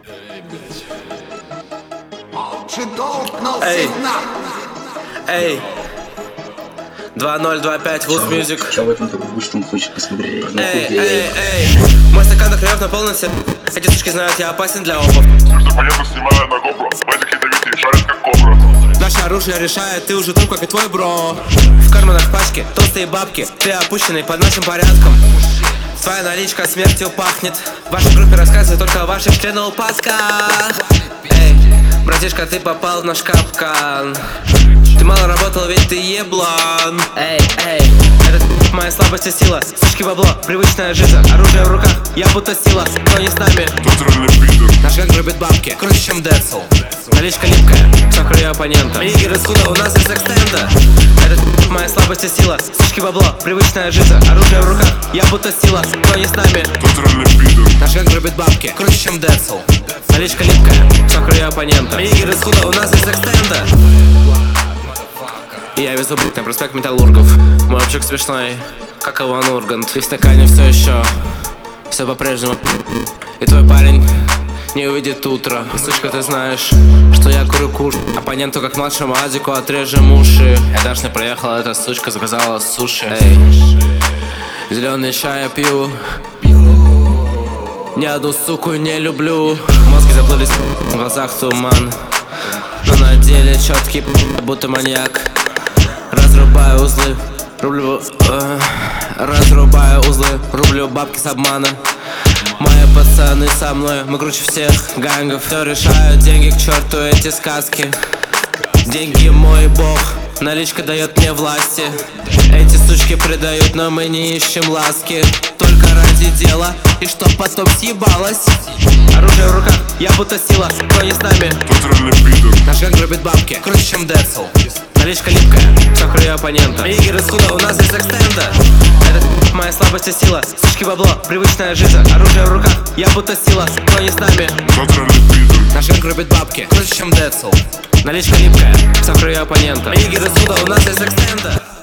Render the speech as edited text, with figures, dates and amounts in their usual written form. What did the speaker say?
Эй, эй, 2025 Woods Music. Чё в этом такой гусь, он хочет посмотреть? Эй, мой стакан наклеёв наполнился. Эти сучки знают, я опасен для опов. Что понятно, снимаю на GoPro. Базик ядовитый, шарит как кобра. Наше оружие решает, ты уже труп, как и твой бро. В карманах пачки, толстые бабки, ты опущенный под нашим порядком. Твоя наличка смертью пахнет. В вашей группе рассказывают только о ваших членоупадках. Эй, братишка, ты попал в наш капкан. Ты мало работал, ведь ты еблан. Эй, это моя слабость и сила. Сучки бабло, привычная жизнь. Оружие в руках, я будто сила. Но не с нами. Наш gang рубит бабки, круче, чем Децл. Наличка липкая, сахар ее оппонента. Мини расхода, у нас есть экстенда. Это моя слабость и сила. Сучки бабло, привычная жизнь. Оружие в руках, я будто сила. Но не с нами. Наш gang рубит бабки, круче, чем Децл. Наличка липкая, сахар ее оппонента. Мини расхода, у нас есть экстенда. Я везу на проспект Металлургов. Мой обчик смешной, как Иван Ургант. И в стакане все еще, все по-прежнему. И твой парень не увидит утро. Сучка, ты знаешь, что я курю куш. Оппоненту, как младшему Адику, отрежем уши. Я даже не проехала, эта сучка заказала суши. Эй, зеленый чай я пью. Ни одну суку не люблю. Мозги заплылись, в глазах туман. Но на деле четкий, будто маньяк. Разрубаю узлы, разрубаю узлы, рублю бабки с обмана. Мои пацаны со мной, мы круче всех гангов. Все решают деньги, к черту эти сказки. Деньги мой бог, наличка дает мне власти. Эти сучки предают, но мы не ищем ласки. Только ради дела, и чтоб потом съебалось. Оружие в руках, я будто сила, но не с нами. Наш gang рубит бабки, круче, чем Децл. Наличка липкая, сахар ее оппонента. Мини расхода, у нас есть экстенда. Это моя слабость и сила. Сучки бабло, привычная жизнь. Оружие в руках, я будто сила, но не с нами. Наш gang рубит бабки, круче, чем Децл. Наличка липкая, сахар ее оппонента. Мини расхода, у нас есть экстенда.